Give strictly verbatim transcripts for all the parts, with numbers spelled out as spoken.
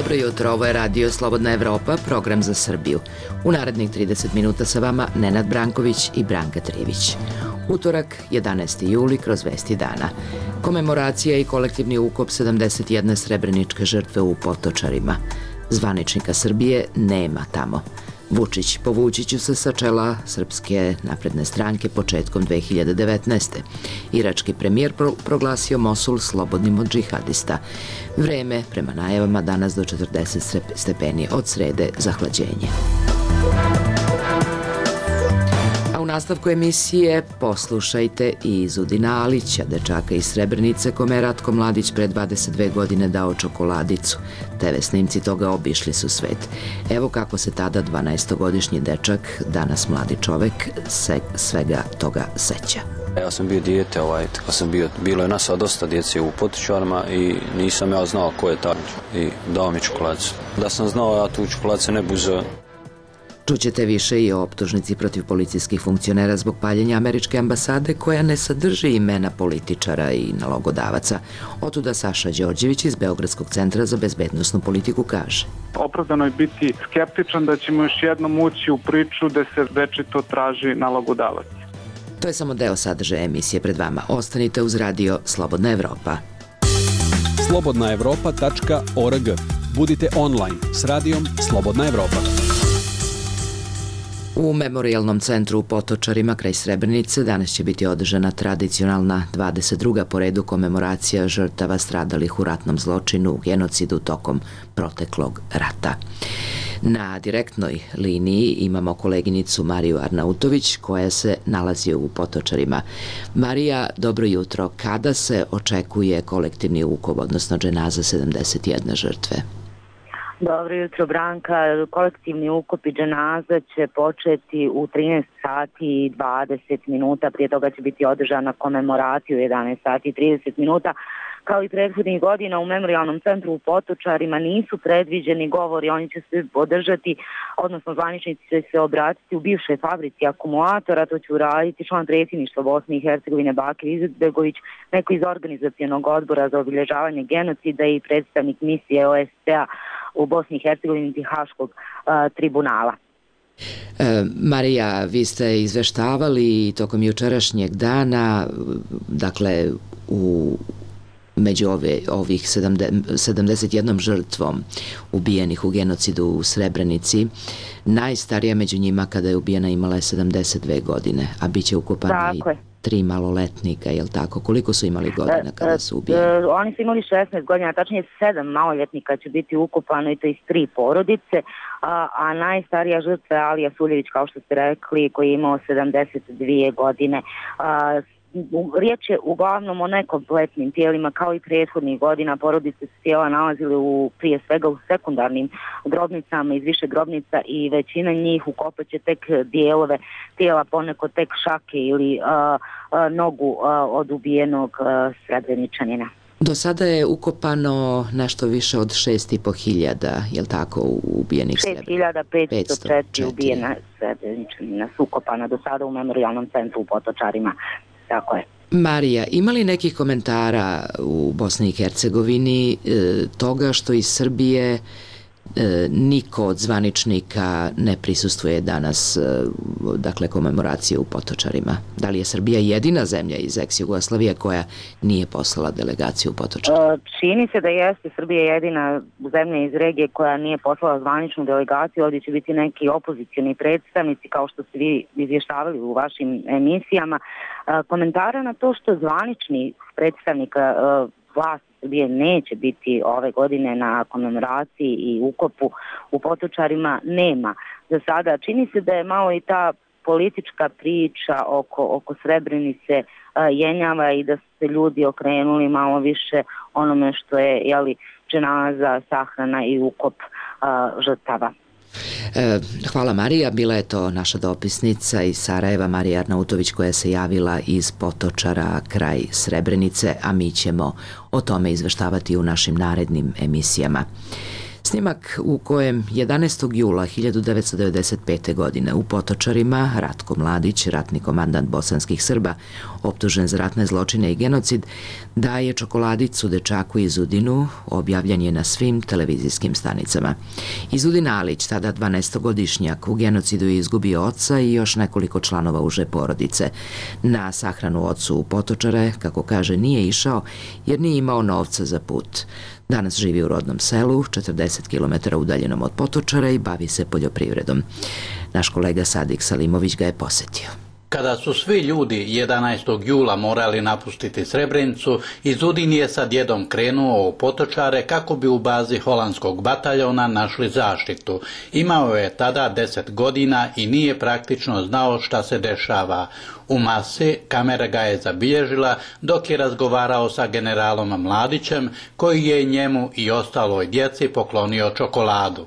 Dobro jutro, ovo je Radio Slobodna Evropa, program za Srbiju. U narednih trideset minuta sa vama Nenad Branković i Branka Trivić. Utorak, jedanaesti juli, kroz Vesti dana. Komemoracija i kolektivni ukop sedamdeset jedne srebreničke žrtve u Potočarima. Zvaničnika Srbije nema tamo. Vučić, povući ću se sa čela Srpske napredne stranke početkom dve hiljade devetnaeste. Irački premijer pro proglasio Mosul slobodnim od džihadista. Vreme, prema najavama, danas do četrdeset stepeni, od srede zahlađenje. A u nastavku emisije poslušajte i Izudina Alića, dečaka iz Srebrenice, kome je Ratko Mladić pre dvadeset dve godine dao čokoladicu. te ve snimci toga obišli su svet. Evo kako se tada dvanaestogodišnji dečak, danas mladi čovek, se svega toga seća. Ja sam bio dijete, ovaj, kad sam bio, bilo je nas dosta djece u Potočarima i nisam ja znao ko je taj i dao mi čokoladicu. Da sam znao, ja tu čokoladicu ne bi uzeo. Čućete više i o optužnici protiv policijskih funkcionera zbog paljenja američke ambasade koja ne sadrži imena političara i nalogodavaca. Otuda Saša Đorđević iz Beogradskog centra za bezbednosnu politiku kaže. Opravdano je biti skeptičan da ćemo još jednom ući u priču da se večito traži nalogodavac. To je samo deo sadržaja emisije pred vama. Ostanite uz radio Slobodna Evropa. slobodna evropa tačka org. Budite online s radijom Slobodna Evropa. U Memorijalnom centru u Potočarima kraj Srebrenice danas će biti održana tradicionalna dvadeset druga po redu komemoracija žrtava stradalih u ratnom zločinu, genocidu tokom proteklog rata. Na direktnoj liniji imamo koleginicu Mariju Arnautović koja se nalazi u Potočarima. Marija, dobro jutro. Kada se očekuje kolektivni ukop, odnosno dženaza sedamdeset jedne žrtve? Dobro jutro, Branka. Kolektivni ukop i dženaza će početi u trinaest sati i dvadeset minuta. Prije toga će biti održana komemoracija u jedanaest sati i trideset minuta. Kao i prethodnih godina u Memorijalnom centru u Potočarima nisu predviđeni govori, oni će se održati, odnosno zvaničnici će se obratiti u bivšoj fabrici akumulatora, to će uraditi član predsjedništva Bosne i Hercegovine Bakir Izetbegović, neko iz organizacionog odbora za obilježavanje genocida i predstavnik misije o es ce a u Bosni i Hercegovini i Haškog uh, tribunala. E, Marija, vi ste izveštavali tokom jučerašnjeg dana, dakle u među ove, ovih sedamdeset jednom žrtvom ubijenih u genocidu u Srebrenici. Najstarija među njima kada je ubijena imala je sedamdeset dve godine, a bit će ukopani i tri maloletnika, je li tako? Koliko su imali godina kada su ubijeni? E, e, oni su imali šesnaest godina, tačnije sedam maloljetnika će biti ukopano i to iz tri porodice, a, a najstarija žrtva je Alija Suljević, kao što ste rekli, koji je imao sedamdeset dve godine. A, Riječ je uglavnom o nekompletnim tijelima, kao i prethodnih godina. Porodice su tijela nalazile u, prije svega u sekundarnim grobnicama iz više grobnica i većina njih ukopat će tek dijelove tijela, poneko tek šake ili a, a, nogu a, od ubijenog a, Srebreničanina. Do sada je ukopano nešto više od šest i po hiljada, je li tako, ubijenih Srebreničanina? šest hiljada petsto četiri ubijena Srebreničanina su ukopana do sada u Memorijalnom centru u Potočarima. Tako je. Marija, ima li nekih komentara u Bosni i Hercegovini e, toga što iz Srbije e, niko od zvaničnika ne prisustvuje danas e, dakle komemoracije u Potočarima? Da li je Srbija jedina zemlja iz ex-Jugoslavije koja nije poslala delegaciju u Potočarima? Čini se da jeste Srbija jedina zemlja iz regije koja nije poslala zvaničnu delegaciju. Ovdje će biti neki opozicioni predstavnici, kao što ste vi izvještavali u vašim emisijama. Komentara na to što zvanični predstavnika vlasti Srbije neće biti ove godine na komemoraciji i ukopu u Potočarima nema. Za sada čini se da je malo i ta politička priča oko, oko Srebrenice jenjava i da su se ljudi okrenuli malo više onome što je, jeli, dženaza, sahrana i ukop uh, žrtava. E, hvala Marija, bila je to naša dopisnica iz Sarajeva Marija Arnautović koja se javila iz Potočara kraj Srebrenice, a mi ćemo o tome izveštavati u našim narednim emisijama. Snimak u kojem jedanaestog jula hiljadu devetsto devedeset pete. godine u Potočarima Ratko Mladić, ratni komandant bosanskih Srba, optužen za ratne zločine i genocid, daje čokoladicu dečaku iz Udinu, objavljen je na svim televizijskim stanicama. Izudin Alić, tada dvanaestogodišnjak, u genocidu je izgubio oca i još nekoliko članova uže porodice. Na sahranu ocu u Potočare, kako kaže, nije išao jer nije imao novca za put. Danas živi u rodnom selu, četrdeset kilometara udaljenom od Potočara i bavi se poljoprivredom. Naš kolega Sadik Salimović ga je posetio. Kada su svi ljudi jedanaestog jula morali napustiti Srebrenicu, Izudin je sa djedom krenuo u Potočare kako bi u bazi holandskog bataljona našli zaštitu. Imao je tada deset godina i nije praktično znao šta se dešava. U masi kamera ga je zabilježila dok je razgovarao sa generalom Mladićem, koji je njemu i ostaloj djeci poklonio čokoladu.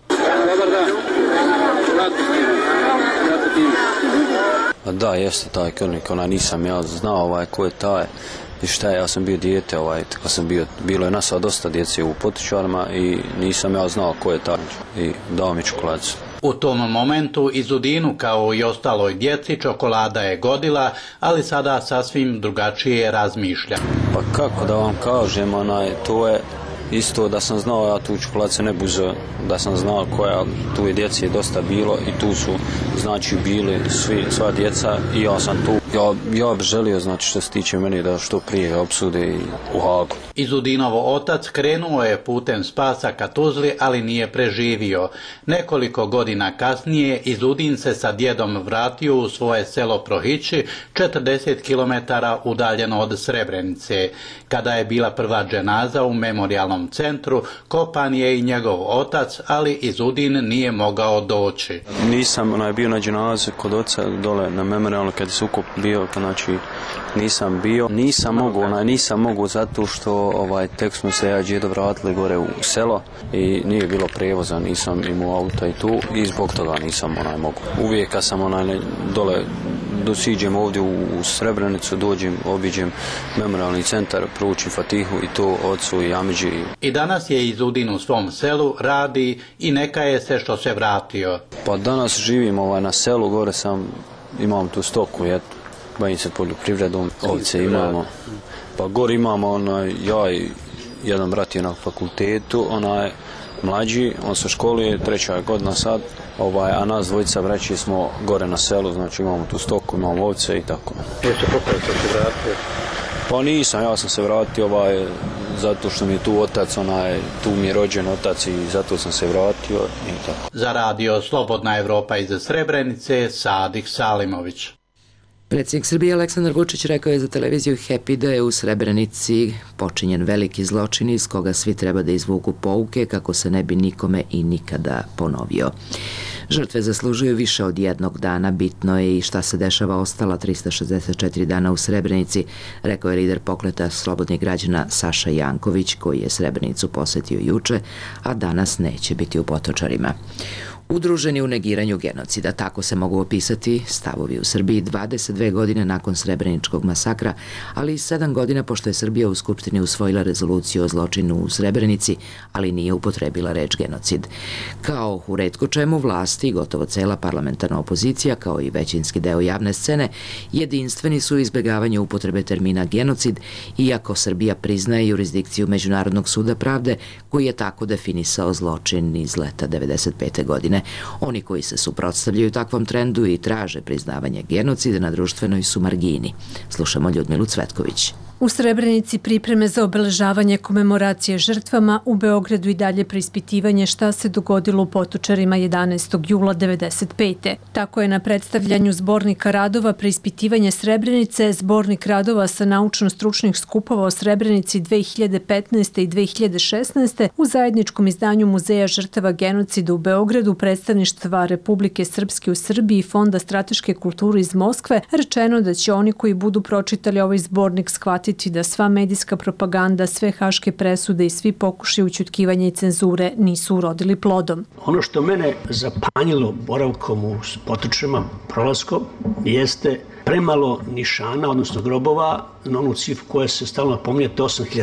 Da, jeste taj krvnik, onaj nisam ja znao ovaj, ko je taj i šta je, ja sam bio dijete, ovaj, kad sam bio, bilo je nas dosta djece u Potočarima i nisam ja znao ko je taj i dao mi čokoladicu. U tom momentu Izudinu, kao i ostaloj djeci, čokolada je godila, ali sada sasvim drugačije razmišlja. Pa kako da vam kažem, onaj, to je isto da sam znao, ja tu čokoladice ne buze, da sam znao koja, tu je djece dosta bilo i tu su, znači, bili svi, sva djeca i ja sam tu. Ja, ja bih želio, znači, što se tiče meni, da što prije opsude u Hagu. Izudinovo otac krenuo je putem spasa ka Tuzli, ali nije preživio. Nekoliko godina kasnije Izudin se sa djedom vratio u svoje selo Prohići, četrdeset kilometara udaljeno od Srebrenice. Kada je bila prva dženaza u memorijalnom centru, kopan je i njegov otac, ali Izudin nije mogao doći. Nisam onaj, bio na dženazi kod oca dole na memorijalno kad je sukob bio, znači nisam bio, nisam mogu, onaj, nisam mogu zato što ovaj, tek smo se ja i djedo vratili gore u selo i nije bilo prevoza, nisam imao auta i tu i zbog toga nisam onaj mogu. Uvijek kad sam onaj dole dosiđem ovdje u, u Srebrenicu, dođem, obiđem memorialni centar, proučim Fatihu i to ocu i Amidži. I danas je Izudin u svom selu, radi i neka je se što se vratio. Pa danas živim ovaj, na selu, gore sam, imam tu stoku, eto. Bavim se poljoprivredom, ovce imamo. Pa gore imamo, onaj, ja i jedan brat je na fakultetu, onaj mlađi, on se školuje, treća godina sad, ovaj, a nas dvojica braći smo gore na selu, znači imamo tu stoku, imamo ovce i tako. Jeste pokoje što se vratio? Pa nisam, ja sam se vratio ovaj, zato što mi je tu otac, onaj, tu mi je rođen otac i zato sam se vratio i tako. Za radio Slobodna Evropa iz Srebrenice, Sadik Salimović. Predsjednik Srbije Aleksandar Vučić rekao je za televiziju Happy da je u Srebrenici počinjen veliki zločin iz koga svi treba da izvuku pouke kako se ne bi nikome i nikada ponovio. Žrtve zaslužuju više od jednog dana, bitno je i šta se dešava ostala trista šezdeset četiri dana u Srebrenici, rekao je lider pokreta slobodnih građana Saša Janković, koji je Srebrenicu posetio juče, a danas neće biti u Potočarima. Udruženi u negiranju genocida, tako se mogu opisati stavovi u Srbiji dvadeset dve godine nakon Srebreničkog masakra, ali i sedam godina pošto je Srbija u Skupštini usvojila rezoluciju o zločinu u Srebrenici, ali nije upotrebila reč genocid. Kao u retko čemu vlasti, gotovo cela parlamentarna opozicija, kao i većinski deo javne scene, jedinstveni su u izbjegavanju upotrebe termina genocid, iako Srbija priznaje jurisdikciju Međunarodnog suda pravde, koji je tako definisao zločin iz leta devedeset pete. godine. Oni koji se suprotstavljaju takvom trendu i traže priznavanje genocida na društvenoj su margini. Slušamo Ljudmilu Cvetković. U Srebrenici pripreme za obeležavanje komemoracije žrtvama, u Beogradu i dalje preispitivanje šta se dogodilo u Potočarima jedanaestog jula devedeset pete. Tako je na predstavljanju zbornika radova Preispitivanje Srebrenice, zbornik radova sa naučno-stručnih skupova o Srebrenici dve hiljade petnaeste. i dve hiljade šesnaeste. u zajedničkom izdanju Muzeja žrtava genocida u Beogradu, predstavništva Republike Srpske u Srbiji i Fonda strateške kulture iz Moskve, rečeno da će oni koji budu pročitali ovaj zbornik shvatiti da sva medijska propaganda, sve haške presude i svi pokušaji ućutkivanja i cenzure nisu urodili plodom. Ono što mene zapanjilo boravkom u Potočarima, prolaskom, jeste premalo nišana, odnosno grobova, na onu cifru koja se stalno pominje, to osam hiljada.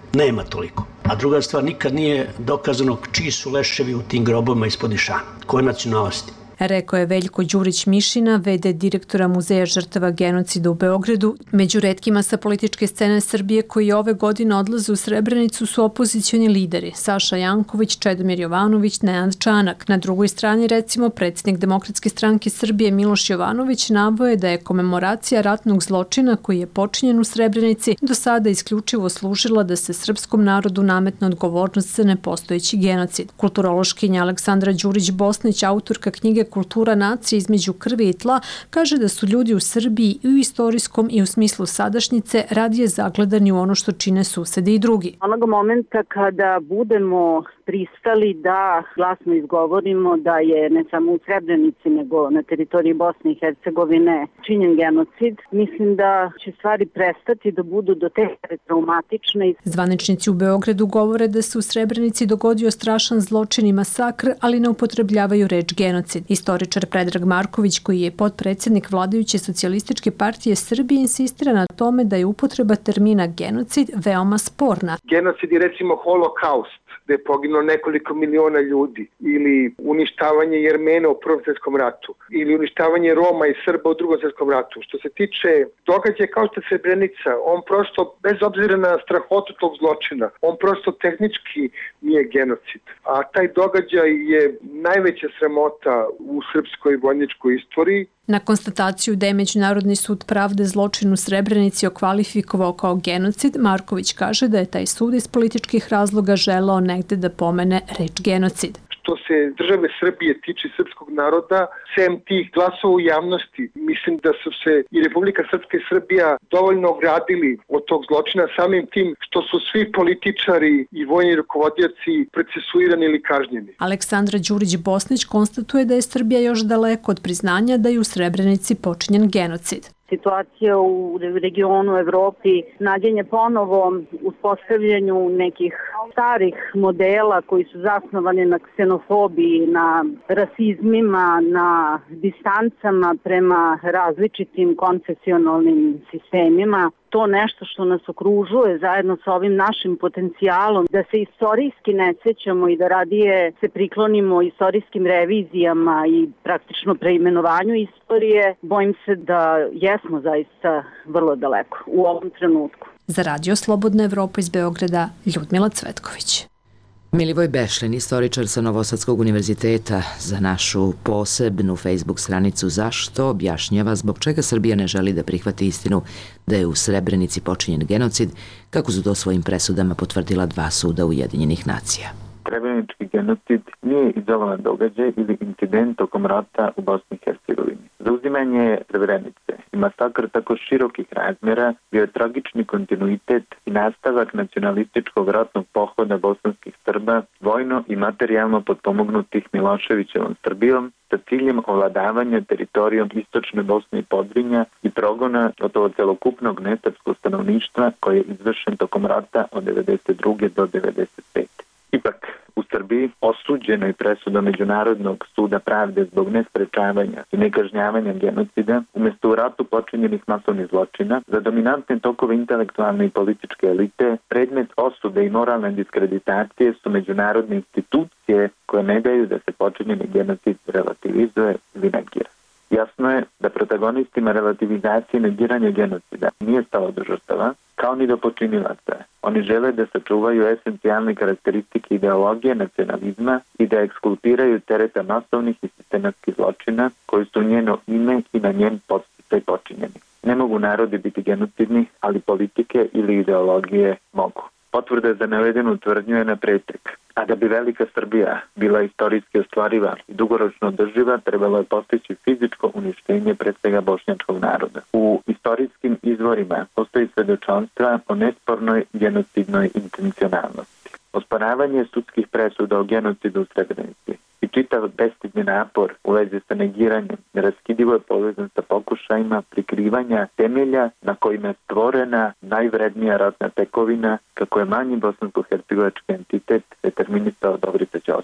Nema toliko. A druga stvar, nikad nije dokazano čiji su leševi u tim grobovima ispod Išana, koje nacionalnosti. Rekao je Veljko Đurić-Mišina, ve de direktora Muzeja žrtava genocida u Beogradu. Među retkima sa političke scene Srbije koji ove godine odlaze u Srebrenicu su opozicioni lideri Saša Janković, Čedomir Jovanović, Nenad Čanak. Na drugoj strani, recimo, predsjednik Demokratske stranke Srbije Miloš Jovanović navoje da je komemoracija ratnog zločina koji je počinjen u Srebrenici do sada isključivo služila da se srpskom narodu nametne odgovornost za nepostojeći genocid. Kulturološkinja Aleksandra Đurić-Bosnić, autorka knjige Kultura nacije između krvi i tla, kaže da su ljudi u Srbiji i u istorijskom i u smislu sadašnjice radije zagledani u ono što čine susedi i drugi. Onog momenta kada budemo pristali da glasno izgovorimo da je ne samo u Srebrenici nego na teritoriji Bosne i Hercegovine činjen genocid, mislim da će stvari prestati da budu do te traumatične. Zvaničnici u Beogradu govore da se u Srebrenici dogodio strašan zločin i masakr, ali ne upotrebljavaju reč genocid. Istoričar Predrag Marković, koji je potpredsjednik vladajuće socijalističke partije Srbije, insistira na tome da je upotreba termina genocid veoma sporna. Genocid je recimo holokaust, da je poginulo nekoliko miliona ljudi, ili uništavanje Jermena u Prvom svjetskom ratu, ili uništavanje Roma i Srba u Drugom svjetskom ratu. Što se tiče događaja kao što je Srebrenica, on prosto, bez obzira na strahotu tog zločina, on prosto tehnički nije genocid. A taj događaj je najveća sramota u srpskoj vojničkoj istoriji. Na konstataciju da je Međunarodni sud pravde zločin u Srebrenici okvalifikovao kao genocid, Marković kaže da je taj sud iz političkih razloga želeo negde da pomene reč genocid. Što se države Srbije tiče srpskog naroda, sem tih glasova u javnosti, mislim da su se i Republika Srpska i Srbija dovoljno ogradili od tog zločina samim tim što su svi političari i vojni rukovodioci procesuirani ili kažnjeni. Aleksandra Đurić-Bosnić konstatuje da je Srbija još daleko od priznanja da je u Srebrenici počinjen genocid. Situacija u regionu Evropi nađenje ponovo uspostavljanju nekih starih modela koji su zasnovani na ksenofobiji, na rasizmima, na distancama prema različitim konfesionalnim sistemima. To nešto što nas okružuje zajedno sa ovim našim potencijalom, da se istorijski ne sećamo i da radije se priklonimo istorijskim revizijama i praktično preimenovanju istorije, bojim se da jesmo zaista vrlo daleko u ovom trenutku. Za Radio Slobodna Evropa iz Beograda, Ljudmila Cvetković. Milivoj Bešlin, istoričar sa Novosadskog univerziteta, za našu posebnu Facebook stranicu Zašto objašnjava zbog čega Srbija ne želi da prihvati istinu da je u Srebrenici počinjen genocid, kako su to svojim presudama potvrdila dva suda Ujedinjenih nacija. Srebrenički genocid nije izolovan događaj ili incident tokom rata u Bosni i Hercegovini. Zauzimanje Srebrenice i masakr tako širokih razmjera bio je tragični kontinuitet i nastavak nacionalističkog ratnog pohoda bosanskih Srba, vojno i materijalno potpomognutih Miloševićevom Srbijom, sa ciljem ovladavanja teritorijom istočne Bosne i Podrinja i progona gotovo celokupnog nesrpskog stanovništva koji je izvršen tokom rata od devedeset druge do devedeset pete. Ipak, u Srbiji osuđenoj presudom Međunarodnog suda pravde zbog nesprečavanja i nekažnjavanja genocida, umjesto u ratu počinjenih masovnih zločina, za dominantne tokove intelektualne i političke elite, predmet osude i moralne diskreditacije su međunarodne institucije koje ne daju da se počinjeni genocid relativizuje ili negira. Jasno je da protagonistima relativizacije i negiranja genocida nije stalo do žrtava, kao ni do počinilaca. Oni žele da sačuvaju esencijalne karakteristike ideologije nacionalizma i da ekskulpiraju tereta masovnih i sistematskih zločina koji su njeno ime i na njen podsticaj počinjeni. Ne mogu narodi biti genocidni, ali politike ili ideologije mogu. Potvrda za navedenu tvrdnju je na pretek. A da bi velika Srbija bila istorijski ostvariva i dugoročno održiva, trebalo je postići fizičko uništenje pre svega bošnjačkog naroda. U istorijskim izvorima postoji svedočanstva o nespornoj genocidnoj intencionalnosti. Osporavanje sudskih presuda o genocidu u Srebrenici i čitav bestidni napor u vezi sa negiranjem neraskidivo je povezan sa pokušajima prikrivanja temelja na kojima je stvorena najvrednija ratna tekovina, kako je manji bosansko-hercegovački entitet determinisao Dobrica Ćosić.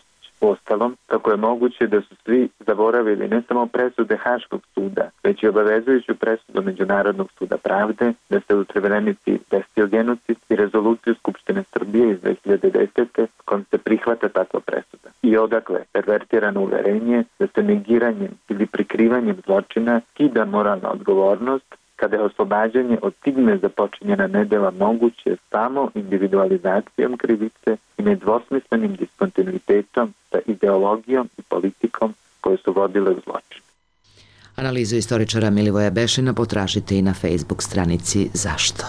Uostalom, kako je moguće da su svi zaboravili ne samo presude Haškog suda, već i obavezujuću presudu Međunarodnog suda pravde, da se u Srebrenici desio genocid i rezoluciju Skupštine Srbije iz dve hiljade desete kojom se prihvata takva presuda. I odakle pervertirano uverenje da se negiranjem ili prikrivanjem zločina skida moralna odgovornost, kada je oslobađanje od stigme za počinjena nedela moguće samo individualizacijom krivice i nedvosmislenim diskontinuitetom sa ideologijom i politikom koje su vodile u zločin. Analizu istoričara Milivoja Bešina potražite i na Facebook stranici Zašto.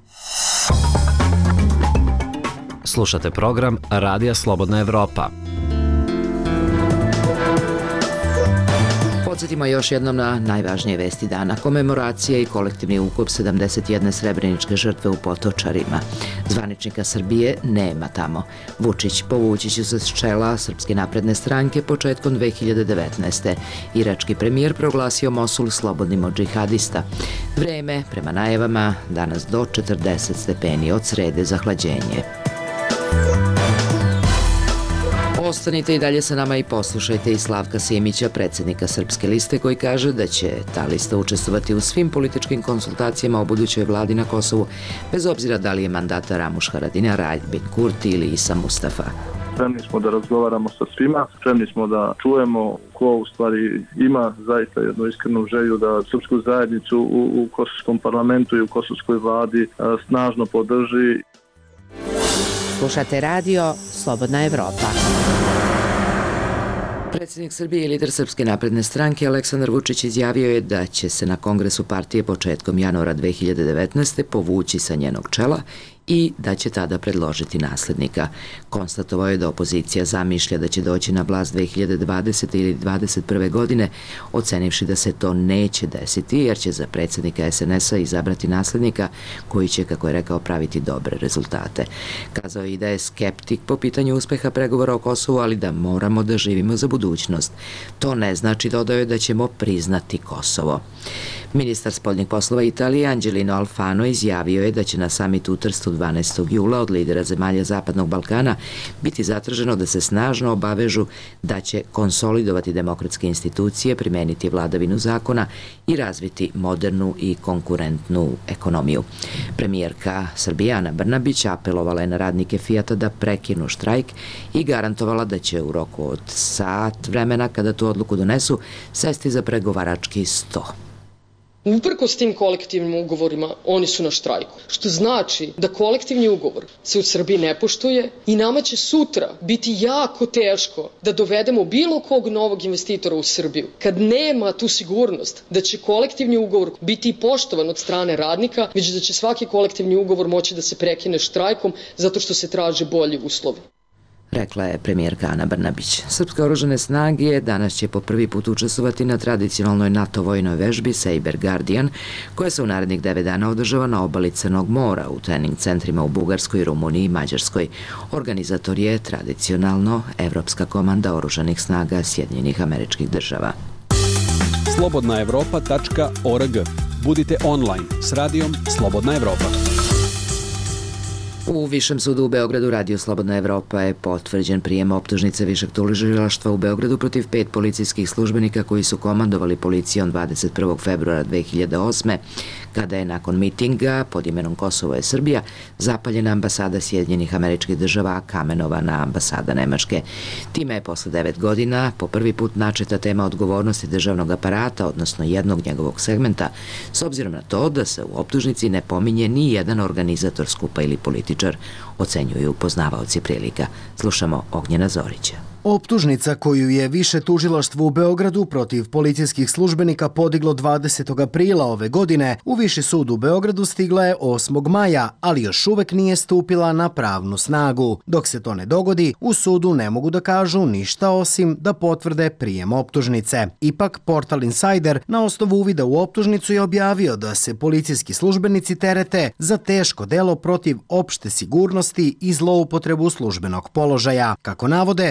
Slušate program Radija Slobodna Evropa. Podsjetimo još jednom na najvažnije vesti dana. Komemoracija i kolektivni ukop sedamdeset jedne srebreničke žrtve u Potočarima. Zvaničnika Srbije nema tamo. Vučić povući će se s čela Srpske napredne stranke početkom dve hiljade devetnaeste. Irački premijer proglasio Mosul slobodnim od džihadista. Vreme, prema najavama, danas do četrdeset stepeni, od srede zahlađenje. Ostanite i dalje sa nama i poslušajte i Slavka Simića, predsjednika Srpske liste, koji kaže da će ta lista učestvovati u svim političkim konsultacijama o budućoj vladi na Kosovu, bez obzira da li je mandata Ramuš Haradinaj, Aljbin Kurti ili Isa Mustafa. Spremni smo da razgovaramo sa svima, spremni smo da čujemo ko u stvari ima zaista jednu iskrenu želju da srpsku zajednicu u, u kosovskom parlamentu i u kosovskoj vladi a, snažno podrži. Slušate radio Slobodna Evropa. Predsjednik Srbije i lider Srpske napredne stranke Aleksandar Vučić izjavio je da će se na kongresu partije početkom januara dve hiljade devetnaeste. povući sa njenog čela i da će tada predložiti naslednika. Konstatovao je da opozicija zamišlja da će doći na vlast dve hiljade dvadesete ili dvadeset prve. godine, ocenivši da se to neće desiti, jer će za predsjednika es en es a izabrati naslednika koji će, kako je rekao, praviti dobre rezultate. Kazao je i da je skeptik po pitanju uspeha pregovora o Kosovu, ali da moramo da živimo za budućnost. To ne znači, dodao je, da ćemo priznati Kosovo. Ministar spoljnih poslova Italije Angelino Alfano izjavio je da će na samitu u Trstu dvanaestog jula od lidera zemalja Zapadnog Balkana biti zatraženo da se snažno obavežu da će konsolidovati demokratske institucije, primeniti vladavinu zakona i razviti modernu i konkurentnu ekonomiju. Premijerka Srbije Ana Brnabić apelovala je na radnike Fijata da prekinu štrajk i garantovala da će u roku od sat vremena, kada tu odluku donesu, sesti za pregovarački sto. Uprkos tim kolektivnim ugovorima, oni su na štrajku. Što znači da kolektivni ugovor se u Srbiji ne poštuje i nama će sutra biti jako teško da dovedemo bilo kog novog investitora u Srbiju. Kad nema tu sigurnost da će kolektivni ugovor biti poštovan od strane radnika, već da će svaki kolektivni ugovor moći da se prekine štrajkom zato što se traže bolji uslovi. Rekla je premijerka Ana Brnabić. Srpske oružane snage danas će po prvi put učestvovati na tradicionalnoj NATO vojnoj vežbi Saber Guardian, koja se u narednih devet dana održava na obali Crnog mora u trening centrima u Bugarskoj, Rumuniji i Mađarskoj. Organizator je tradicionalno Evropska komanda oružanih snaga Sjedinjenih Američkih Država. slobodna evropa tačka org. Budite online s radijom Slobodna Evropa. U Višem sudu u Beogradu Radio Slobodna Evropa je potvrđen prijem optužnice Višeg tužilaštva u Beogradu protiv pet policijskih službenika koji su komandovali policijom dvadeset prvog februara dve hiljade osme. kada je nakon mitinga pod imenom Kosovo je Srbija zapaljena ambasada Sjedinjenih Američkih Država, a kamenovana ambasada Nemačke. Time je posle devet godina po prvi put načeta tema odgovornosti državnog aparata, odnosno jednog njegovog segmenta, s obzirom na to da se u optužnici ne pominje ni jedan organizator skupa ili političar, ocenjuju poznavaoci prilika. Slušamo Ognjena Zorića. Optužnica koju je Više tužilaštvo u Beogradu protiv policijskih službenika podiglo dvadesetog aprila ove godine, u Viši sud u Beogradu stigla je osmog maja, ali još uvek nije stupila na pravnu snagu. Dok se to ne dogodi, u sudu ne mogu da kažu ništa osim da potvrde prijem optužnice. Ipak, portal Insider na osnovu uvida u optužnicu je objavio da se policijski službenici terete za teško delo protiv opšte sigurnosti i zloupotrebu službenog položaja. Kako navode, prema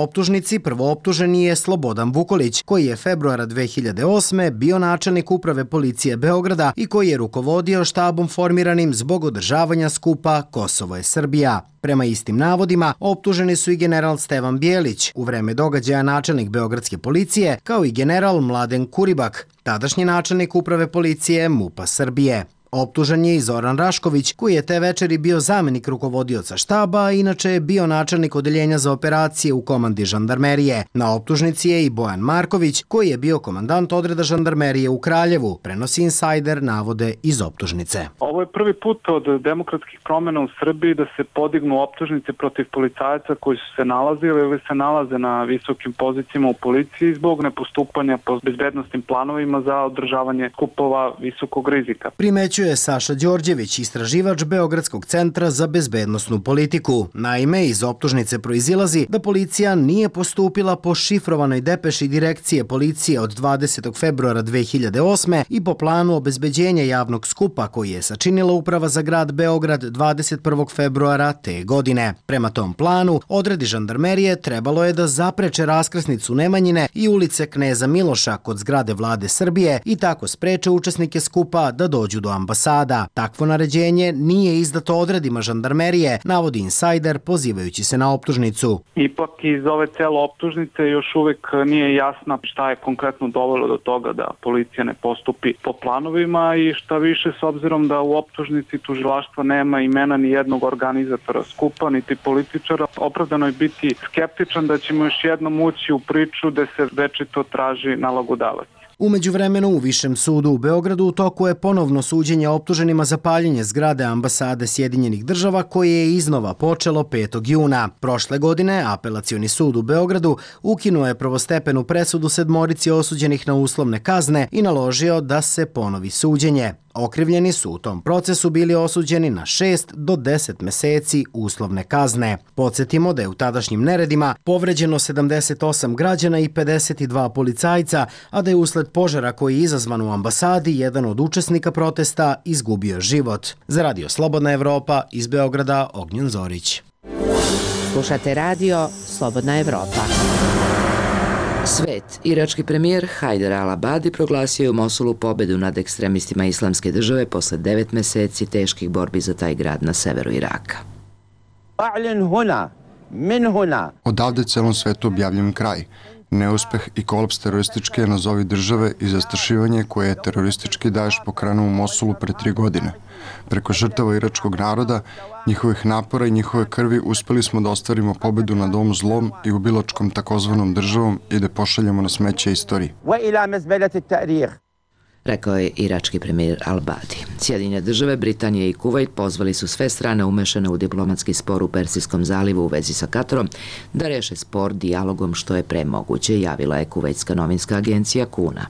optužnici prvooptuženi je Slobodan Vukolić, koji je februara dve hiljade osme. bio načelnik uprave policije Beograda i koji je rukovodio štabom formiranim zbog održavanja skupa Kosovo je Srbija. Prema istim navodima, optuženi su i general Stevan Bjelić, u vreme događaja načelnik Beogradske policije, kao i general Mladen Kuribak, tadašnji načelnik uprave policije MUP-a Srbije. Optužen je i Zoran Rašković, koji je te večeri bio zamenik rukovodioca štaba, a inače je bio načelnik odeljenja za operacije u komandi žandarmerije. Na optužnici je i Bojan Marković, koji je bio komandant odreda žandarmerije u Kraljevu, prenosi Insajder navode iz optužnice. Ovo je prvi put od demokratskih promjena u Srbiji da se podignu optužnice protiv policajaca koji su se nalazili ili se nalaze na visokim pozicijama u policiji zbog nepostupanja po bezbednostnim planovima za održavanje skupova visokog rizika. Primećuje Saša Đorđević, istraživač Beogradskog centra za bezbednosnu politiku. Naime, iz optužnice proizilazi da policija nije postupila po šifrovanoj depeši direkcije policije od dvadesetog februara dve hiljade osme. i po planu obezbeđenja javnog skupa koji je sačinila Uprava za grad Beograd dvadeset prvog februara te godine. Prema tom planu, odredi žandarmerije trebalo je da zapreče raskrsnicu Nemanjine i ulice Kneza Miloša kod zgrade Vlade Srbije i tako spreče učesnike skupa da dođu do ambasada. Takvo naređenje nije izdato odredima žandarmerije, navodi Insajder pozivajući se na optužnicu. Ipak iz ove cele optužnice još uvek nije jasna šta je konkretno dovelo do toga da policija ne postupi po planovima i šta više s obzirom da u optužnici tužilaštva nema imena ni jednog organizatora skupa, niti političara. Opravdano je biti skeptičan da ćemo još jednom ući u priču da se večito traži nalogodavac. U međuvremenu u Višem sudu u Beogradu u toku je ponovno suđenje optuženima za paljenje zgrade ambasade Sjedinjenih država koje je iznova počelo petog juna. Prošle godine Apelacioni sud u Beogradu ukinuo je prvostepenu presudu sedmorici osuđenih na uslovne kazne i naložio da se ponovi suđenje. Okrivljeni su u tom procesu bili osuđeni na šest do deset meseci uslovne kazne. Podsjetimo da je u tadašnjim neredima povređeno sedamdeset osam građana i pedeset dva policajca, a da je usled požara koji je izazvan u ambasadi jedan od učesnika protesta izgubio život. Za Radio Slobodna Evropa iz Beograda, Ognjen Zorić. Slušate radio Slobodna Evropa. Svet. Irački premijer Hajder al-Abadi proglasio je u Mosulu pobedu nad ekstremistima Islamske države posle devet meseci teških borbi za taj grad na severu Iraka. Odavde celom svetu objavljujem kraj. Neuspeh i kolaps terorističke nazovi države i zastrašivanje koje je teroristički Daeš pokrenuo u Mosulu pre tri godine. Preko žrtava iračkog naroda, njihovih napora i njihove krvi uspeli smo da ostvarimo pobedu nad ovom zlom i ubilačkom takozvanom državom i da pošaljemo na smeće istoriji. Rekao je irački premijer al-Abadi. Sjedinjene države, Britanija i Kuvajt pozvali su sve strane umešane u diplomatski spor u Persijskom zalivu u vezi sa Katarom da reše spor dijalogom što je pre moguće, javila je kuvajtska novinska agencija Kuna.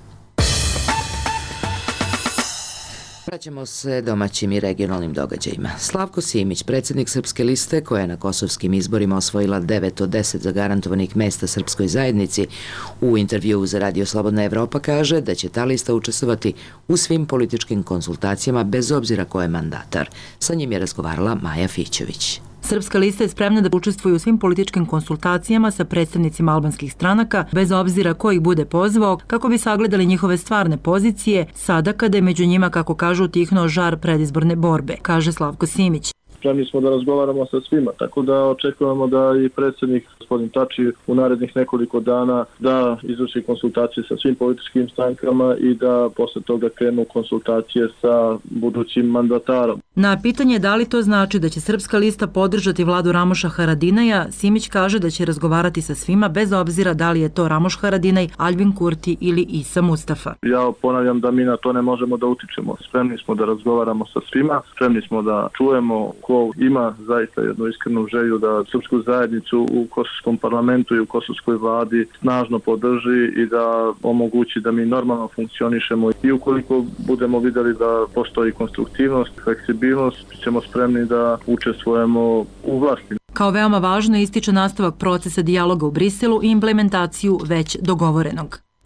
Vraćamo se domaćim i regionalnim događajima. Slavko Simić, predsjednik Srpske liste, koja je na kosovskim izborima osvojila devet od deset zagarantovanih mesta srpskoj zajednici, u intervjuu za Radio Slobodna Evropa kaže da će ta lista učestvovati u svim političkim konsultacijama bez obzira ko je mandatar. Sa njim je razgovarala Maja Fićević. Srpska lista je spremna da učestvuje u svim političkim konsultacijama sa predstavnicima albanskih stranaka, bez obzira ko ih bude pozvao, kako bi sagledali njihove stvarne pozicije, sada kada je među njima, kako kažu, utihnuo žar predizborne borbe, kaže Slavko Simić. Spremni smo da razgovaramo sa svima, tako da očekujemo da i predsjednik gospodin Tači u narednih nekoliko dana da izvrši konsultacije sa svim političkim strankama i da posle toga krenu konsultacije sa budućim mandatarom. Na pitanje da li to znači da će Srpska lista podržati vladu Ramoša Haradinaja, Simić kaže da će razgovarati sa svima bez obzira da li je to Ramoš Haradinaj, Albin Kurti ili Isa Mustafa. Ja ponavljam da mi na to ne možemo da utičemo. Spremni smo da razgovaramo sa svima, spremni smo da čujemo ko ima zaista jednu iskrenu želju da srpsku zajednicu u kosovskom parlamentu i u kosovskoj vladi snažno podrži i da omogući da mi normalno funkcionišemo. I ukoliko budemo vidjeli da postoji konstruktivnost, fleksibilnost, ćemo spremni da učestvujemo u vlasti. Kao veoma važno ističe nastavak procesa dijaloga u Briselu i implementaciju već dogovorenog.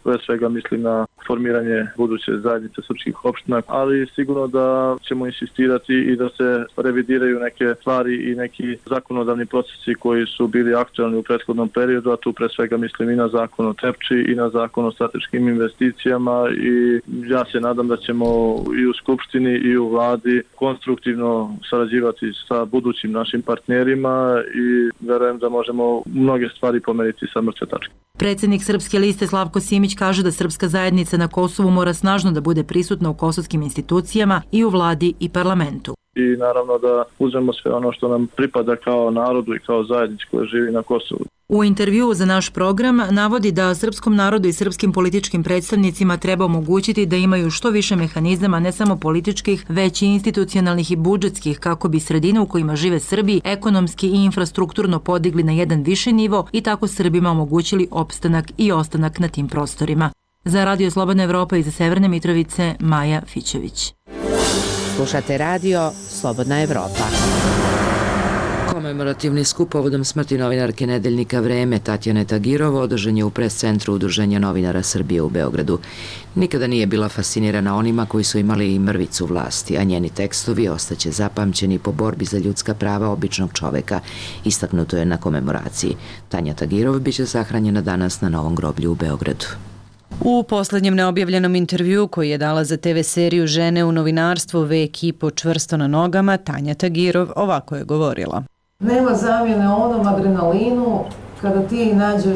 Pre svega mislim na formiranje buduće zajednice srpskih opština, ali sigurno da ćemo insistirati i da se revidiraju neke stvari i neki zakonodavni procesi koji su bili aktualni u prethodnom periodu, a tu pre svega mislim i na zakon o Trepči i na zakon o strateškim investicijama i ja se nadam da ćemo i u Skupštini i u vladi konstruktivno sarađivati sa budućim našim partnerima i verujem da možemo mnoge stvari pomeriti sa mrtve tačke. Predsjednik Srpske liste Slavko Simić kaže da srpska zajednica na Kosovu mora snažno da bude prisutna u kosovskim institucijama i u vladi i parlamentu. I naravno da uzmemo sve ono što nam pripada kao narodu i kao zajednici koja živi na Kosovu. U intervjuu za naš program navodi da srpskom narodu i srpskim političkim predstavnicima treba omogućiti da imaju što više mehanizama, ne samo političkih, već i institucionalnih i budžetskih, kako bi sredine u kojima žive Srbi ekonomski i infrastrukturno podigli na jedan viši nivo i tako Srbima omogućili opstanak i ostanak na tim prostorima. Za Radio Slobodna Evropa iz Severne Mitrovice, Maja Fićević. Slušate Radio Slobodna Evropa. Komemorativni skup povodom smrti novinarke nedeljnika Vreme Tatjane Tagirov održan je u pres-centru Udruženja novinara Srbije u Beogradu. Nikada nije bila fascinirana onima koji su imali i mrvicu vlasti, a njeni tekstovi ostaće zapamćeni po borbi za ljudska prava običnog čoveka, istaknuto je na komemoraciji. Tanja Tagirov biće sahranjena danas na Novom groblju u Beogradu. U poslednjem neobjavljenom intervju koji je dala za te ve seriju Žene u novinarstvu Vek i po čvrsto na nogama, Tanja Tagirov ovako je govorila. Nema zamjene onom adrenalinu kada ti nađeš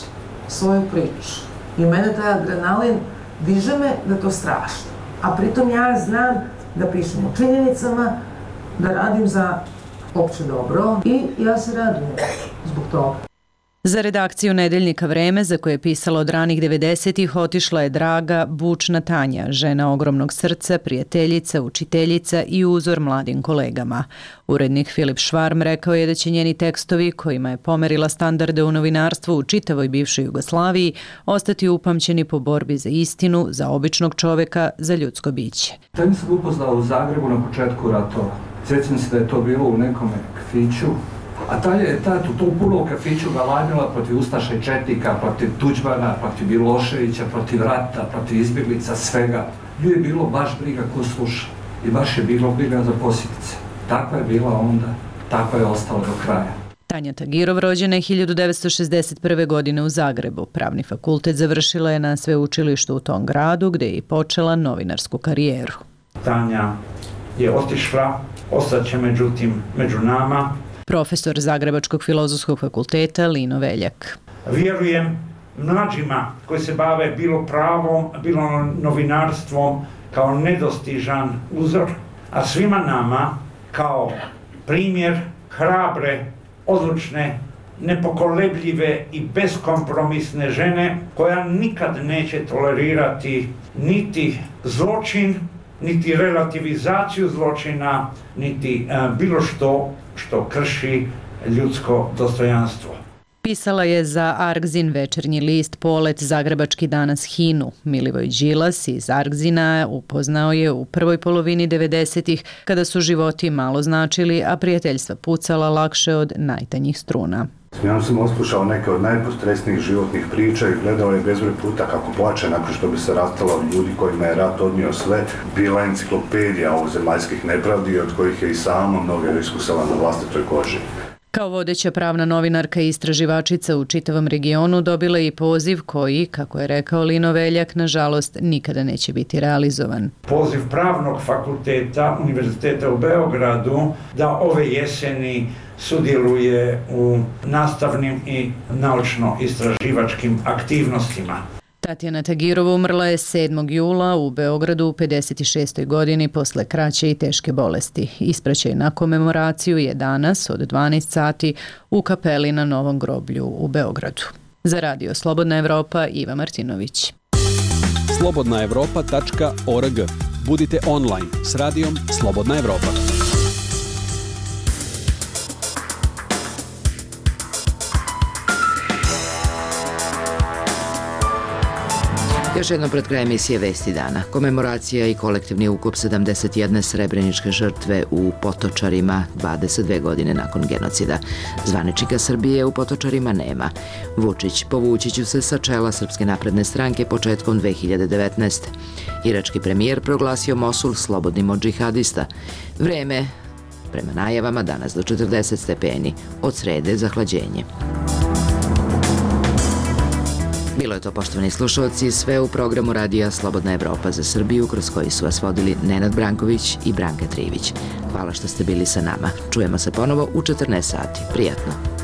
svoju priču. I mene taj adrenalin diže me da to strašno. A pritom ja znam da pišem o činjenicama, da radim za opće dobro i ja se radujem zbog toga. Za redakciju Nedeljnika Vreme, za koje je pisala od ranih devedesetih, otišla je draga, bučna Tanja, žena ogromnog srca, prijateljica, učiteljica i uzor mladim kolegama. Urednik Filip Švarm rekao je da će njeni tekstovi, kojima je pomerila standarde u novinarstvu u čitavoj bivšoj Jugoslaviji, ostati upamćeni po borbi za istinu, za običnog čoveka, za ljudsko biće. Tanja sam upoznala u Zagrebu na početku ratova. Sjećam se da je to bilo u nekom kafiću. A Tanja je tad u tom punom kafiću galamila protiv ustaša i četnika, protiv Tuđmana, protiv Miloševića, protiv rata, protiv izbjeglica, svega. Nju je bilo baš briga ko sluša i baš je bilo briga za posjetice. Takva je bila onda, takva je ostala do kraja. Tanja Tagirov rođena je hiljadu devetsto šezdeset prve. godine u Zagrebu. Pravni fakultet završila je na sveučilištu u tom gradu, gde je i počela novinarsku karijeru. Tanja je otišla, ostaće međutim među nama. Profesor Zagrebačkog filozofskog fakulteta Lino Veljak. Vjerujem mlađima koji se bave bilo pravom, bilo novinarstvom kao nedostižan uzor, a svima nama kao primjer hrabre, odlučne, nepokolebljive i beskompromisne žene koja nikad neće tolerirati niti zločin, niti relativizaciju zločina, niti uh, bilo što što krši ljudsko dostojanstvo. Pisala je za Argzin, Večernji list, Polet, Zagrebački danas, Hinu. Milivoj Đilas iz Argzina upoznao je u prvoj polovini devedesetih, kada su životi malo značili, a prijateljstva pucala lakše od najtanjih struna. Ja sam oslušao neke od najpostresnijih životnih priča i gledao je bezbroj puta kako plače nakon što bi se rastala od ljudi kojima je rat odnio sve. Bila enciklopedija ovozemaljskih nepravdi od kojih je i sama mnoge iskusila na vlastitoj koži. Kao vodeća pravna novinarka i istraživačica u čitavom regionu dobila i poziv koji, kako je rekao Lino Veljak, nažalost nikada neće biti realizovan. Poziv Pravnog fakulteta Univerziteta u Beogradu da ove jeseni sudjeluje u nastavnim i naučno-istraživačkim aktivnostima. Tatjana Tagirov umrla je sedmog jula u Beogradu u pedeset šestoj. godini posle kraće i teške bolesti. Ispraćaj na komemoraciju je danas od dvanaest sati u kapeli na Novom groblju u Beogradu. Za Radio Slobodna Evropa, Iva Martinović. slobodna evropa tačka org. Budite online s radijom Slobodna Evropa. Još jednom pred kraj emisije Vesti dana. Komemoracija i kolektivni ukop sedamdeset jedne srebreničke žrtve u Potočarima dvadeset dve godine nakon genocida. Zvaničnika Srbije u Potočarima nema. Vučić, povući ću se sa čela Srpske napredne stranke početkom dve hiljade devetnaeste. Irački premijer proglasio Mosul slobodnim od džihadista. Vreme, prema najavama, danas do četrdeset stepeni. Od srede zahlađenje. Bilo je to, poštovani slušalci, sve u programu radija Slobodna Evropa za Srbiju, kroz koji su vas vodili Nenad Branković i Branka Trivić. Hvala što ste bili sa nama. Čujemo se ponovo u četrnaest sati. Prijatno.